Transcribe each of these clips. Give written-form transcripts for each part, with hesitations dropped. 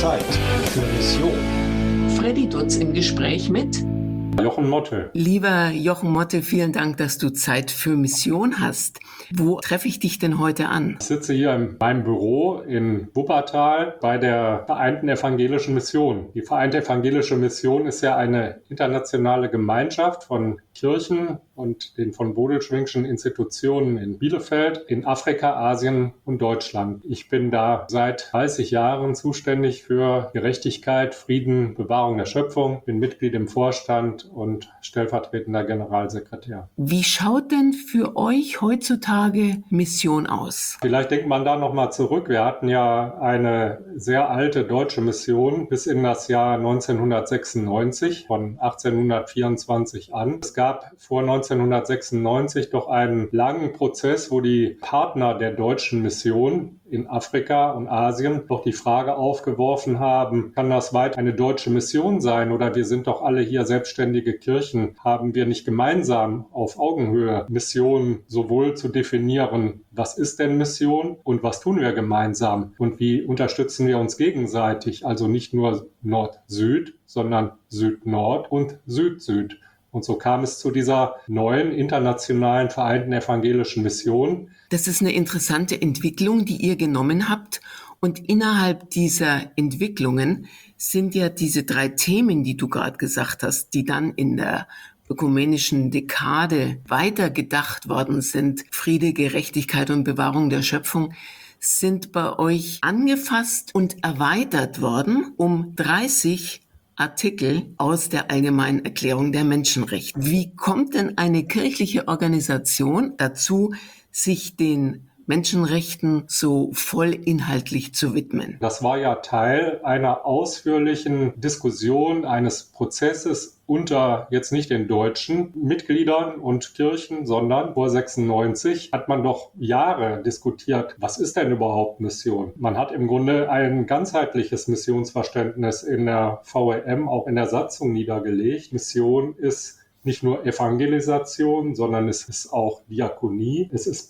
Zeit für Mission. Freddy Dutz im Gespräch mit Jochen Motte. Lieber Jochen Motte, vielen Dank, dass du Zeit für Mission hast. Wo treffe ich dich denn heute an? Ich sitze hier in meinem Büro in Wuppertal bei der Vereinten Evangelischen Mission. Die Vereinte Evangelische Mission ist ja eine internationale Gemeinschaft von Kirchen und den von Bodelschwingschen Institutionen in Bielefeld, in Afrika, Asien und Deutschland. Ich bin da seit 30 Jahren zuständig für Gerechtigkeit, Frieden, Bewahrung der Schöpfung, bin Mitglied im Vorstand und stellvertretender Generalsekretär. Wie schaut denn für euch heutzutage Mission aus? Vielleicht denkt man da nochmal zurück. Wir hatten ja eine sehr alte deutsche Mission bis in das Jahr 1996, von 1824 an. Es gab vor 1996 doch einen langen Prozess, wo die Partner der deutschen Mission in Afrika und Asien doch die Frage aufgeworfen haben, kann das weiter eine deutsche Mission sein oder wir sind doch alle hier selbstständige Kirchen, haben wir nicht gemeinsam auf Augenhöhe Mission sowohl zu definieren, was ist denn Mission und was tun wir gemeinsam und wie unterstützen wir uns gegenseitig, also nicht nur Nord-Süd, sondern Süd-Nord und Süd-Süd. Und so kam es zu dieser neuen internationalen Vereinten Evangelischen Mission. Das ist eine interessante Entwicklung, die ihr genommen habt. Und innerhalb dieser Entwicklungen sind ja diese 3 Themen, die du gerade gesagt hast, die dann in der ökumenischen Dekade weitergedacht worden sind, Friede, Gerechtigkeit und Bewahrung der Schöpfung, sind bei euch angefasst und erweitert worden um 30 Artikel aus der Allgemeinen Erklärung der Menschenrechte. Wie kommt denn eine kirchliche Organisation dazu, sich den Menschenrechten so vollinhaltlich zu widmen? Das war ja Teil einer ausführlichen Diskussion, eines Prozesses unter jetzt nicht den deutschen Mitgliedern und Kirchen, sondern vor 96 hat man doch Jahre diskutiert, was ist denn überhaupt Mission? Man hat im Grunde ein ganzheitliches Missionsverständnis in der VEM, auch in der Satzung niedergelegt. Mission ist nicht nur Evangelisation, sondern es ist auch Diakonie, es ist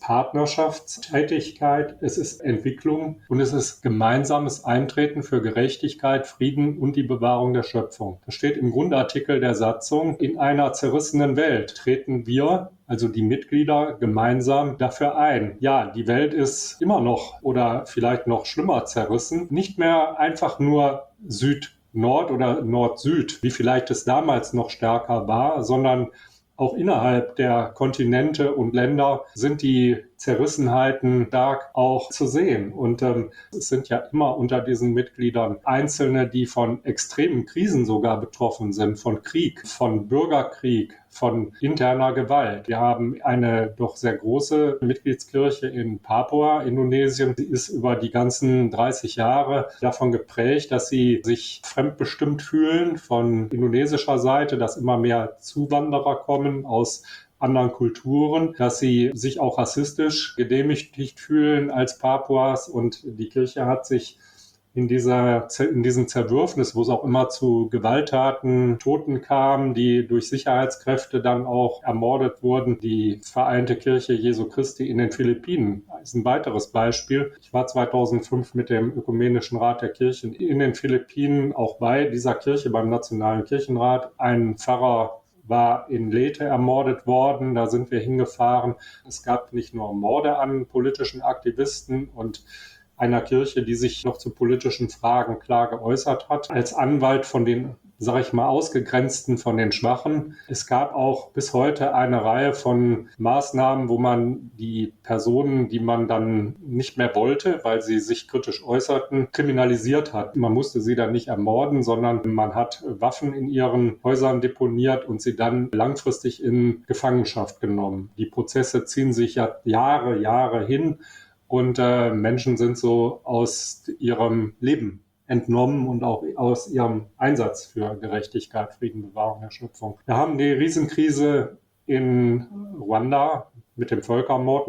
Partnerschaftstätigkeit, es ist Entwicklung und es ist gemeinsames Eintreten für Gerechtigkeit, Frieden und die Bewahrung der Schöpfung. Das steht im Grundartikel der Satzung. In einer zerrissenen Welt treten wir, also die Mitglieder, gemeinsam dafür ein. Ja, die Welt ist immer noch oder vielleicht noch schlimmer zerrissen. Nicht mehr einfach nur Süd-Nord oder Nord-Süd, wie vielleicht es damals noch stärker war, sondern auch innerhalb der Kontinente und Länder sind die Zerrissenheiten stark auch zu sehen. Und es sind ja immer unter diesen Mitgliedern Einzelne, die von extremen Krisen sogar betroffen sind, von Krieg, von Bürgerkrieg, von interner Gewalt. Wir haben eine doch sehr große Mitgliedskirche in Papua, Indonesien. Sie ist über die ganzen 30 Jahre davon geprägt, dass sie sich fremdbestimmt fühlen von indonesischer Seite, dass immer mehr Zuwanderer kommen aus anderen Kulturen, dass sie sich auch rassistisch gedemütigt fühlen als Papuas und die Kirche hat sich in diesem Zerwürfnis, wo es auch immer zu Gewalttaten, Toten kam, die durch Sicherheitskräfte dann auch ermordet wurden. Die Vereinte Kirche Jesu Christi in den Philippinen ist ein weiteres Beispiel. Ich war 2005 mit dem Ökumenischen Rat der Kirchen in den Philippinen, auch bei dieser Kirche, beim Nationalen Kirchenrat. Ein Pfarrer war in Leyte ermordet worden, da sind wir hingefahren. Es gab nicht nur Morde an politischen Aktivisten und einer Kirche, die sich noch zu politischen Fragen klar geäußert hat, als Anwalt von den, sage ich mal, Ausgegrenzten, von den Schwachen. Es gab auch bis heute eine Reihe von Maßnahmen, wo man die Personen, die man dann nicht mehr wollte, weil sie sich kritisch äußerten, kriminalisiert hat. Man musste sie dann nicht ermorden, sondern man hat Waffen in ihren Häusern deponiert und sie dann langfristig in Gefangenschaft genommen. Die Prozesse ziehen sich ja Jahre hin. Und Menschen sind so aus ihrem Leben entnommen und auch aus ihrem Einsatz für Gerechtigkeit, Frieden, Bewahrung der Schöpfung. Wir haben die Riesenkrise in Ruanda mit dem Völkermord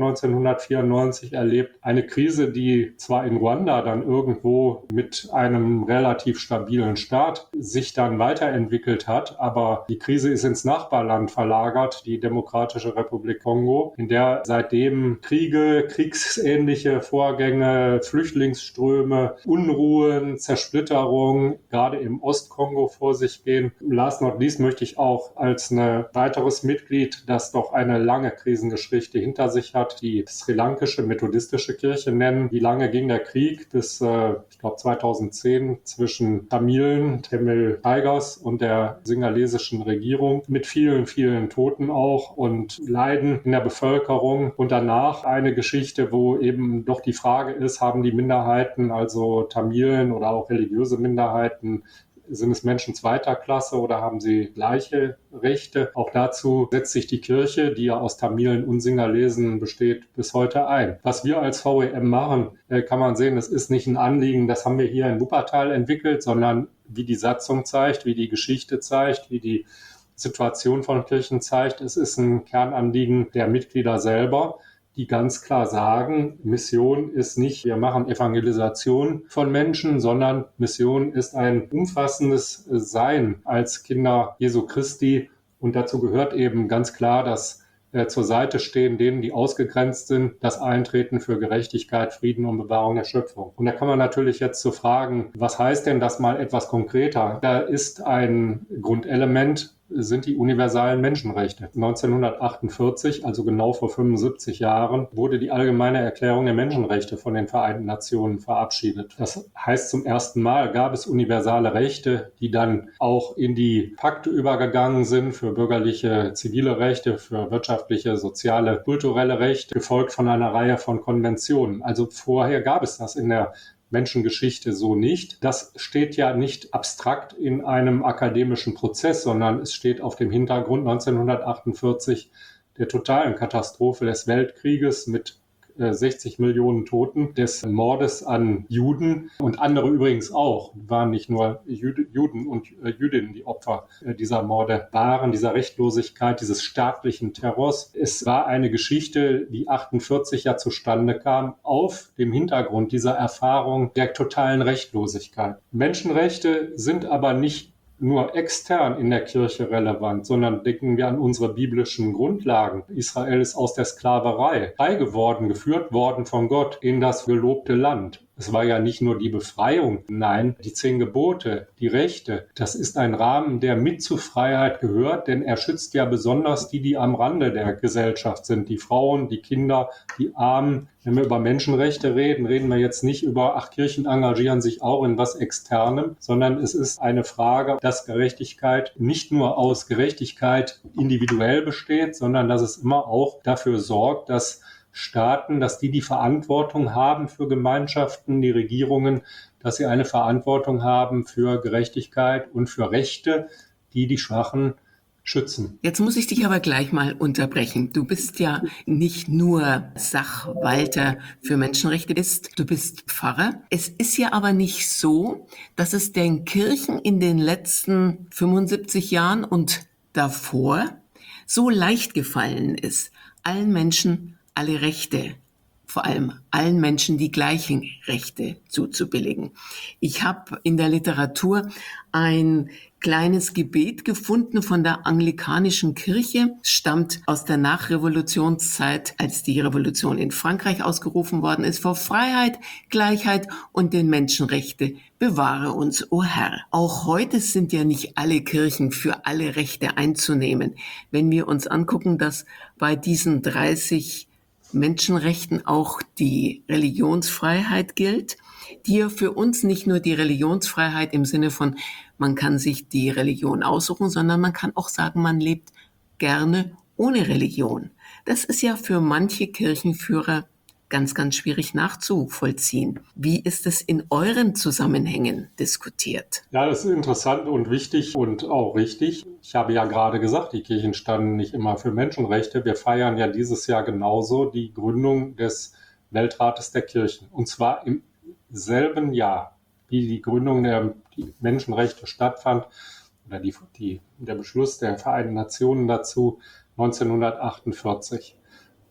1994 erlebt. Eine Krise, die zwar in Ruanda dann irgendwo mit einem relativ stabilen Staat sich dann weiterentwickelt hat, aber die Krise ist ins Nachbarland verlagert, die Demokratische Republik Kongo, in der seitdem Kriege, kriegsähnliche Vorgänge, Flüchtlingsströme, Unruhen, Zersplitterung gerade im Ostkongo vor sich gehen. Last not least möchte ich auch als ein weiteres Mitglied, das doch eine lange Krisengeschichte hinter sich hat, die sri-lankische methodistische Kirche nennen. Wie lange ging der Krieg? Bis, ich glaube, 2010 zwischen Tamil Tigers und der singalesischen Regierung mit vielen, vielen Toten auch und Leiden in der Bevölkerung. Und danach eine Geschichte, wo eben doch die Frage ist, haben die Minderheiten, also Tamilen oder auch religiöse Minderheiten, sind es Menschen zweiter Klasse oder haben sie gleiche Rechte? Auch dazu setzt sich die Kirche, die ja aus Tamilen und Singalesen besteht, bis heute ein. Was wir als VEM machen, kann man sehen, das ist nicht ein Anliegen, das haben wir hier in Wuppertal entwickelt, sondern wie die Satzung zeigt, wie die Geschichte zeigt, wie die Situation von Kirchen zeigt. Es ist ein Kernanliegen der Mitglieder selber, die ganz klar sagen, Mission ist nicht, wir machen Evangelisation von Menschen, sondern Mission ist ein umfassendes Sein als Kinder Jesu Christi. Und dazu gehört eben ganz klar, dass zur Seite stehen denen, die ausgegrenzt sind, das Eintreten für Gerechtigkeit, Frieden und Bewahrung der Schöpfung. Und da kann man natürlich jetzt so fragen, was heißt denn das mal etwas konkreter? Da ist ein Grundelement, sind die universalen Menschenrechte. 1948, also genau vor 75 Jahren, wurde die Allgemeine Erklärung der Menschenrechte von den Vereinten Nationen verabschiedet. Das heißt, zum ersten Mal gab es universale Rechte, die dann auch in die Pakte übergegangen sind für bürgerliche, zivile Rechte, für wirtschaftliche, soziale, kulturelle Rechte, gefolgt von einer Reihe von Konventionen. Also vorher gab es das in der Menschengeschichte so nicht. Das steht ja nicht abstrakt in einem akademischen Prozess, sondern es steht auf dem Hintergrund 1948 der totalen Katastrophe des Weltkrieges mit 60 Millionen Toten, des Mordes an Juden und andere übrigens auch, waren nicht nur Juden und Jüdinnen, die Opfer dieser Morde waren, dieser Rechtlosigkeit, dieses staatlichen Terrors. Es war eine Geschichte, die 48 ja zustande kam, auf dem Hintergrund dieser Erfahrung der totalen Rechtlosigkeit. Menschenrechte sind aber nicht nur extern in der Kirche relevant, sondern denken wir an unsere biblischen Grundlagen. Israel ist aus der Sklaverei frei geworden, geführt worden von Gott in das gelobte Land. Es war ja nicht nur die Befreiung, nein, die 10 Gebote, die Rechte. Das ist ein Rahmen, der mit zur Freiheit gehört, denn er schützt ja besonders die, die am Rande der Gesellschaft sind. Die Frauen, die Kinder, die Armen. Wenn wir über Menschenrechte reden, reden wir jetzt nicht über, Kirchen engagieren sich auch in was Externem, sondern es ist eine Frage, dass Gerechtigkeit nicht nur aus Gerechtigkeit individuell besteht, sondern dass es immer auch dafür sorgt, dass Staaten, dass die Verantwortung haben für Gemeinschaften, die Regierungen, dass sie eine Verantwortung haben für Gerechtigkeit und für Rechte, die Schwachen schützen. Jetzt muss ich dich aber gleich mal unterbrechen. Du bist ja nicht nur Sachwalter für Menschenrechte, du bist Pfarrer. Es ist ja aber nicht so, dass es den Kirchen in den letzten 75 Jahren und davor so leicht gefallen ist, allen Menschen alle Rechte, vor allem allen Menschen die gleichen Rechte zuzubilligen. Ich habe in der Literatur ein kleines Gebet gefunden von der anglikanischen Kirche. Es stammt aus der Nachrevolutionszeit, als die Revolution in Frankreich ausgerufen worden ist. Vor Freiheit, Gleichheit und den Menschenrechte bewahre uns, o Herr. Auch heute sind ja nicht alle Kirchen für alle Rechte einzunehmen. Wenn wir uns angucken, dass bei diesen 30 Menschenrechten auch die Religionsfreiheit gilt, die ja für uns nicht nur die Religionsfreiheit im Sinne von, man kann sich die Religion aussuchen, sondern man kann auch sagen, man lebt gerne ohne Religion. Das ist ja für manche Kirchenführer ganz, ganz schwierig nachzuvollziehen. Wie ist es in euren Zusammenhängen diskutiert? Ja, das ist interessant und wichtig und auch richtig. Ich habe ja gerade gesagt, die Kirchen standen nicht immer für Menschenrechte. Wir feiern ja dieses Jahr genauso die Gründung des Weltrates der Kirchen. Und zwar im selben Jahr, wie die Gründung der Menschenrechte stattfand, oder der Beschluss der Vereinten Nationen dazu 1948.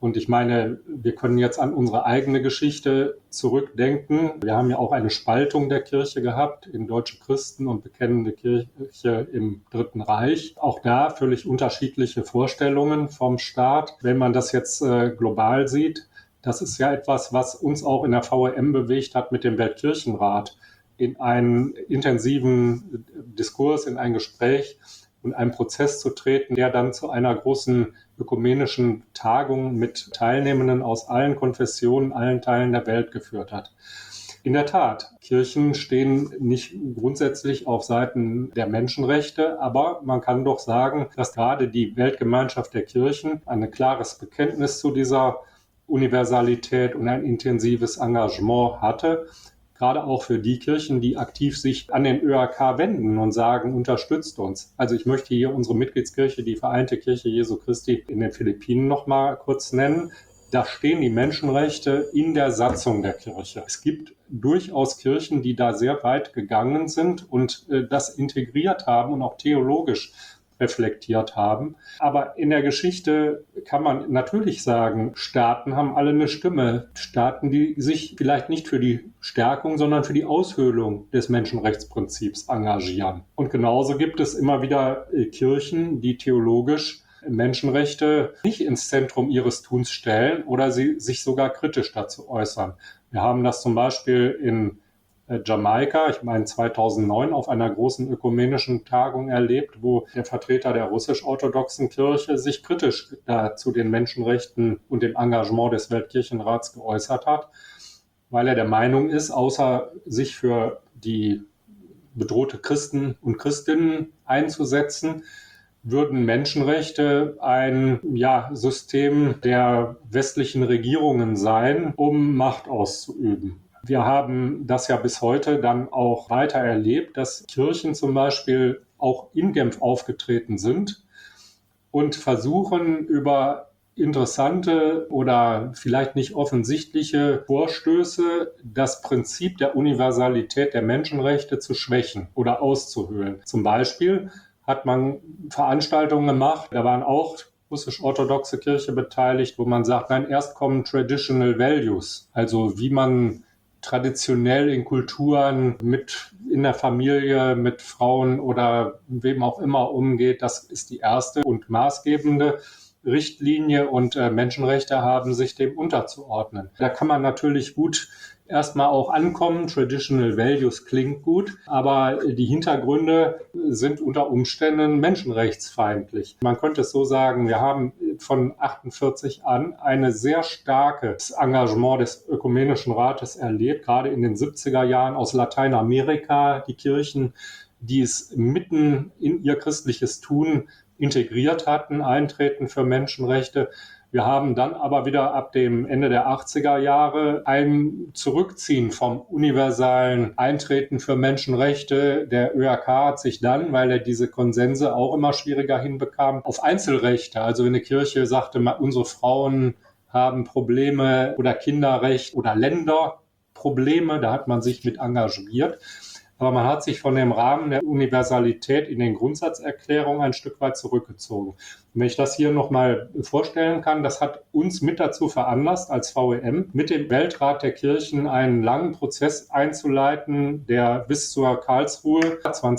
Und ich meine, wir können jetzt an unsere eigene Geschichte zurückdenken. Wir haben ja auch eine Spaltung der Kirche gehabt in deutsche Christen und bekennende Kirche im Dritten Reich. Auch da völlig unterschiedliche Vorstellungen vom Staat. Wenn man das jetzt global sieht, das ist ja etwas, was uns auch in der VRM bewegt hat mit dem Weltkirchenrat, in einen intensiven Diskurs, in ein Gespräch und einen Prozess zu treten, der dann zu einer großen ökumenischen Tagung mit Teilnehmenden aus allen Konfessionen, allen Teilen der Welt geführt hat. In der Tat, Kirchen stehen nicht grundsätzlich auf Seiten der Menschenrechte, aber man kann doch sagen, dass gerade die Weltgemeinschaft der Kirchen ein klares Bekenntnis zu dieser Universalität und ein intensives Engagement hatte, gerade auch für die Kirchen, die aktiv sich an den ÖAK wenden und sagen, unterstützt uns. Also ich möchte hier unsere Mitgliedskirche, die Vereinte Kirche Jesu Christi in den Philippinen noch mal kurz nennen. Da stehen die Menschenrechte in der Satzung der Kirche. Es gibt durchaus Kirchen, die da sehr weit gegangen sind und das integriert haben und auch theologisch reflektiert haben. Aber in der Geschichte kann man natürlich sagen, Staaten haben alle eine Stimme. Staaten, die sich vielleicht nicht für die Stärkung, sondern für die Aushöhlung des Menschenrechtsprinzips engagieren. Und genauso gibt es immer wieder Kirchen, die theologisch Menschenrechte nicht ins Zentrum ihres Tuns stellen oder sie sich sogar kritisch dazu äußern. Wir haben das zum Beispiel in Jamaika, ich meine 2009, auf einer großen ökumenischen Tagung erlebt, wo der Vertreter der russisch-orthodoxen Kirche sich kritisch zu den Menschenrechten und dem Engagement des Weltkirchenrats geäußert hat, weil er der Meinung ist, außer sich für die bedrohte Christen und Christinnen einzusetzen, würden Menschenrechte ein System der westlichen Regierungen sein, um Macht auszuüben. Wir haben das ja bis heute dann auch weiter erlebt, dass Kirchen zum Beispiel auch in Genf aufgetreten sind und versuchen, über interessante oder vielleicht nicht offensichtliche Vorstöße das Prinzip der Universalität der Menschenrechte zu schwächen oder auszuhöhlen. Zum Beispiel hat man Veranstaltungen gemacht, da waren auch russisch-orthodoxe Kirche beteiligt, wo man sagt, nein, erst kommen Traditional Values, also wie man traditionell in Kulturen in der Familie, mit Frauen oder wem auch immer umgeht. Das ist die erste und maßgebende Richtlinie und Menschenrechte haben sich dem unterzuordnen. Da kann man natürlich gut erstmal auch ankommen. Traditional Values klingt gut, aber die Hintergründe sind unter Umständen menschenrechtsfeindlich. Man könnte es so sagen, wir haben von 48 an ein sehr starkes Engagement des Ökumenischen Rates erlebt, gerade in den 70er Jahren aus Lateinamerika, die Kirchen, die es mitten in ihr christliches Tun integriert hatten, Eintreten für Menschenrechte. Wir haben dann aber wieder ab dem Ende der 80er Jahre ein Zurückziehen vom universalen Eintreten für Menschenrechte. Der ÖAK hat sich dann, weil er diese Konsense auch immer schwieriger hinbekam, auf Einzelrechte, also wenn eine Kirche sagte, unsere Frauen haben Probleme oder Kinderrecht oder Länderprobleme, da hat man sich mit engagiert. Aber man hat sich von dem Rahmen der Universalität in den Grundsatzerklärungen ein Stück weit zurückgezogen. Und wenn ich das hier nochmal vorstellen kann, das hat uns mit dazu veranlasst, als VEM mit dem Weltrat der Kirchen einen langen Prozess einzuleiten, der bis zur Karlsruhe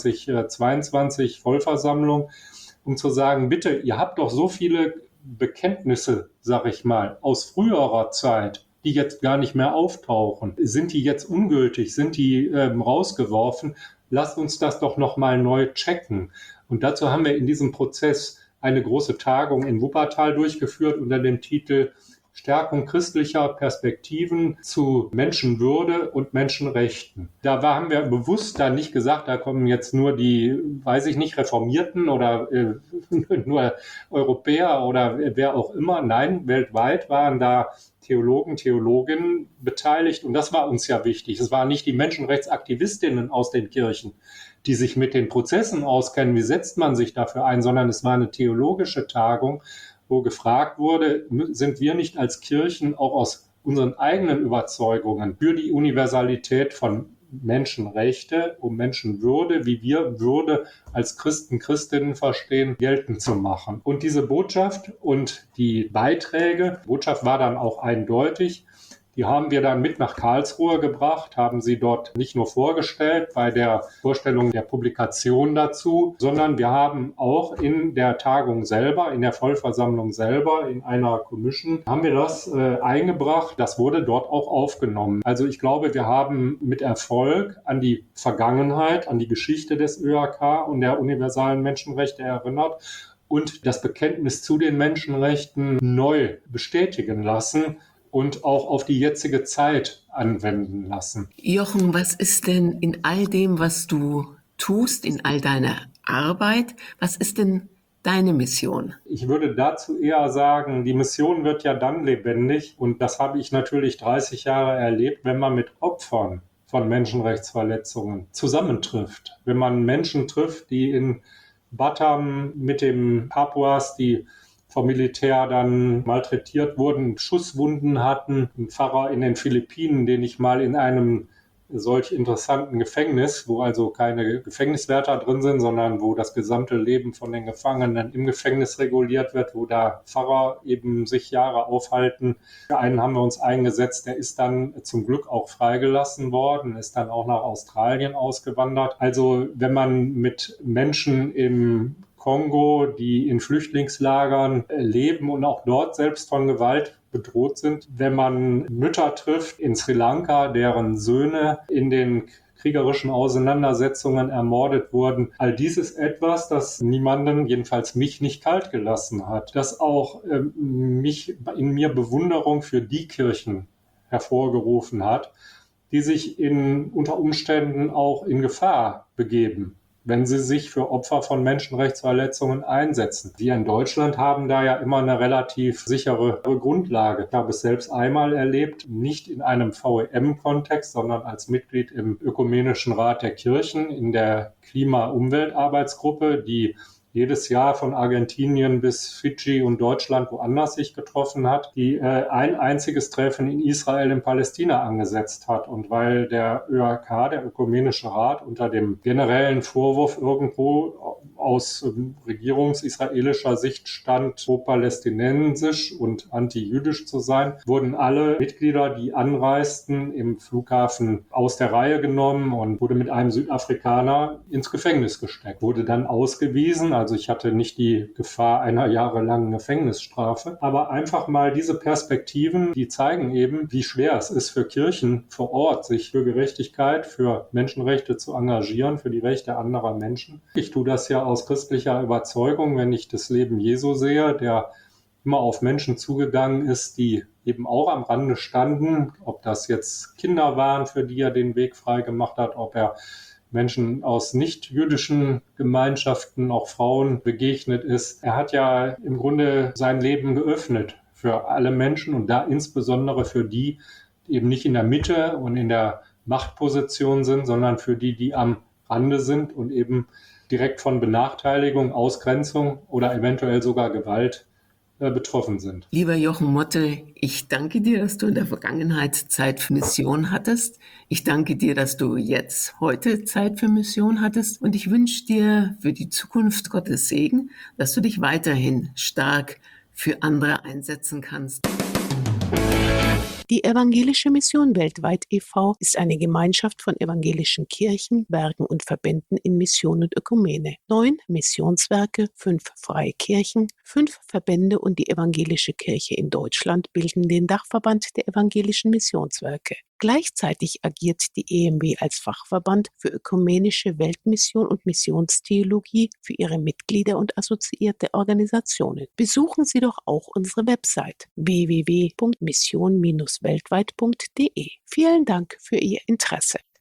2022 Vollversammlung, um zu sagen, bitte, ihr habt doch so viele Bekenntnisse, sag ich mal, aus früherer Zeit, die jetzt gar nicht mehr auftauchen. Sind die jetzt ungültig? Sind die rausgeworfen? Lasst uns das doch nochmal neu checken. Und dazu haben wir in diesem Prozess eine große Tagung in Wuppertal durchgeführt unter dem Titel Stärkung christlicher Perspektiven zu Menschenwürde und Menschenrechten. Da haben wir bewusst da nicht gesagt, da kommen jetzt nur die, weiß ich nicht, Reformierten oder nur Europäer oder wer auch immer. Nein, weltweit waren da Theologen, Theologinnen beteiligt. Und das war uns ja wichtig. Es waren nicht die Menschenrechtsaktivistinnen aus den Kirchen, die sich mit den Prozessen auskennen, wie setzt man sich dafür ein, sondern es war eine theologische Tagung, wo gefragt wurde, sind wir nicht als Kirchen auch aus unseren eigenen Überzeugungen für die Universalität von Menschenrechte, um Menschenwürde, wie wir Würde als Christen, Christinnen verstehen, geltend zu machen. Und diese Botschaft und die Beiträge, die Botschaft war dann auch eindeutig, die haben wir dann mit nach Karlsruhe gebracht, haben sie dort nicht nur vorgestellt bei der Vorstellung der Publikation dazu, sondern wir haben auch in der Tagung selber, in der Vollversammlung selber, in einer Commission, haben wir das eingebracht. Das wurde dort auch aufgenommen. Also ich glaube, wir haben mit Erfolg an die Vergangenheit, an die Geschichte des ÖAK und der universalen Menschenrechte erinnert und das Bekenntnis zu den Menschenrechten neu bestätigen lassen und auch auf die jetzige Zeit anwenden lassen. Jochen, was ist denn in all dem, was du tust, in all deiner Arbeit, was ist denn deine Mission? Ich würde dazu eher sagen, die Mission wird ja dann lebendig, und das habe ich natürlich 30 Jahre erlebt, wenn man mit Opfern von Menschenrechtsverletzungen zusammentrifft. Wenn man Menschen trifft, die in Batam mit den Papuas, die vom Militär dann malträtiert wurden, Schusswunden hatten. Ein Pfarrer in den Philippinen, den ich mal in einem solch interessanten Gefängnis, wo also keine Gefängniswärter drin sind, sondern wo das gesamte Leben von den Gefangenen im Gefängnis reguliert wird, wo da Pfarrer eben sich Jahre aufhalten. Für einen haben wir uns eingesetzt, der ist dann zum Glück auch freigelassen worden, ist dann auch nach Australien ausgewandert. Also wenn man mit Menschen im Kongo, die in Flüchtlingslagern leben und auch dort selbst von Gewalt bedroht sind. Wenn man Mütter trifft in Sri Lanka, deren Söhne in den kriegerischen Auseinandersetzungen ermordet wurden. All dies ist etwas, das niemanden, jedenfalls mich, nicht kalt gelassen hat. Das auch mich in mir Bewunderung für die Kirchen hervorgerufen hat, die sich unter Umständen auch in Gefahr begeben, wenn sie sich für Opfer von Menschenrechtsverletzungen einsetzen. Wir in Deutschland haben da ja immer eine relativ sichere Grundlage. Ich habe es selbst einmal erlebt, nicht in einem VEM-Kontext, sondern als Mitglied im Ökumenischen Rat der Kirchen in der Klima-Umwelt-Arbeitsgruppe, die jedes Jahr von Argentinien bis Fidschi und Deutschland woanders sich getroffen hat, die ein einziges Treffen in Israel in Palästina angesetzt hat. Und weil der ÖAK, der Ökumenische Rat, unter dem generellen Vorwurf irgendwo aus regierungsisraelischer Sicht stand, pro-palästinensisch und anti-jüdisch zu sein, wurden alle Mitglieder, die anreisten, im Flughafen aus der Reihe genommen und wurde mit einem Südafrikaner ins Gefängnis gesteckt. Wurde dann ausgewiesen, also ich hatte nicht die Gefahr einer jahrelangen Gefängnisstrafe, aber einfach mal diese Perspektiven, die zeigen eben, wie schwer es ist für Kirchen vor Ort, sich für Gerechtigkeit, für Menschenrechte zu engagieren, für die Rechte anderer Menschen. Ich tue das ja aus christlicher Überzeugung, wenn ich das Leben Jesu sehe, der immer auf Menschen zugegangen ist, die eben auch am Rande standen, ob das jetzt Kinder waren, für die er den Weg frei gemacht hat, ob er Menschen aus nicht-jüdischen Gemeinschaften, auch Frauen, begegnet ist. Er hat ja im Grunde sein Leben geöffnet für alle Menschen und da insbesondere für die eben nicht in der Mitte und in der Machtposition sind, sondern für die, die am Rande sind und eben direkt von Benachteiligung, Ausgrenzung oder eventuell sogar Gewalt betroffen sind. Lieber Jochen Motte, ich danke dir, dass du in der Vergangenheit Zeit für Mission hattest. Ich danke dir, dass du jetzt heute Zeit für Mission hattest. Und ich wünsche dir für die Zukunft Gottes Segen, dass du dich weiterhin stark für andere einsetzen kannst. Die Evangelische Mission Weltweit e.V. ist eine Gemeinschaft von evangelischen Kirchen, Werken und Verbänden in Mission und Ökumene. 9 Missionswerke, 5 freie Kirchen, 5 Verbände und die Evangelische Kirche in Deutschland bilden den Dachverband der evangelischen Missionswerke. Gleichzeitig agiert die EMW als Fachverband für ökumenische Weltmission und Missionstheologie für ihre Mitglieder und assoziierte Organisationen. Besuchen Sie doch auch unsere Website www.mission-weltweit.de. Vielen Dank für Ihr Interesse.